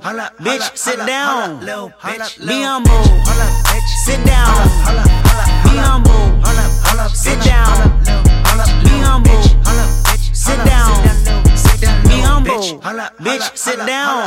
bitch, sit down. Be humble, sit down. Be humble, sit down. Be humble, sit down. Be humble, bitch, sit down.